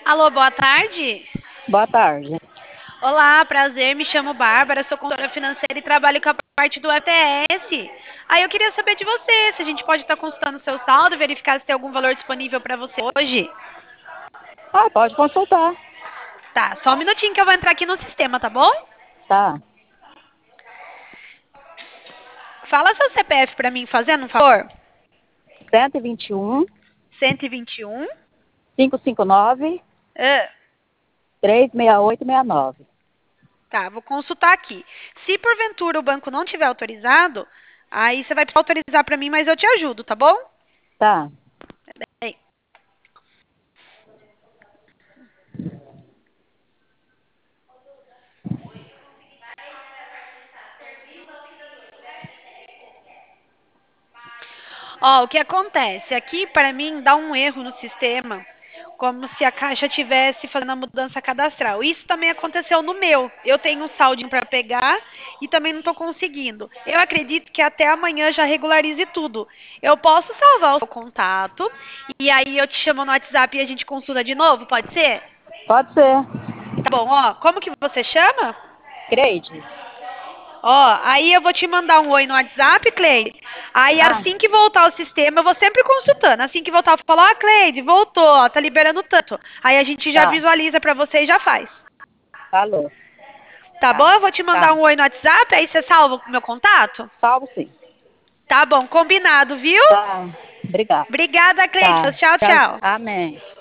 Alô, boa tarde. Boa tarde. Olá, prazer, me chamo Bárbara, sou consultora financeira e trabalho com a parte do ETS. Aí eu queria saber de você, se a gente pode estar consultando o seu saldo, verificar se tem algum valor disponível para você hoje. Ah, pode consultar. Tá, só um minutinho que eu vou entrar aqui no sistema, tá bom? Tá. Fala seu CPF para mim, fazendo um favor. 121 121. 559 Ah, 36869. tá, vou consultar aqui. Se porventura o banco não tiver autorizado, aí você vai precisar autorizar para mim, mas eu te ajudo, tá bom? Tá. Aí. Ó, o que acontece? Aqui, para mim, dá um erro no sistema, como se a Caixa tivesse fazendo a mudança cadastral. Isso também aconteceu no meu. Eu tenho um saldinho para pegar e também não estou conseguindo. Eu acredito que até amanhã já regularize tudo. Eu posso salvar o seu contato e aí eu te chamo no WhatsApp e a gente consulta de novo, pode ser? Pode ser. Tá bom, ó, como que você chama? Creide. Ó, aí eu vou te mandar um oi no WhatsApp, Cleide. Aí Ah, assim que voltar o sistema, eu vou sempre consultando. Assim que voltar, eu falo, ó, Cleide, voltou, ó, tá liberando tanto. Aí a gente já tá. visualiza pra você e já faz. Falou. Tá Tá. bom? Eu vou te mandar Tá. um oi no WhatsApp, aí você salva o meu contato? Salvo sim. Tá bom, combinado, viu? Tá. Obrigada. Obrigada, Cleide. Tá. Tchau, Tchau. tchau. Amém.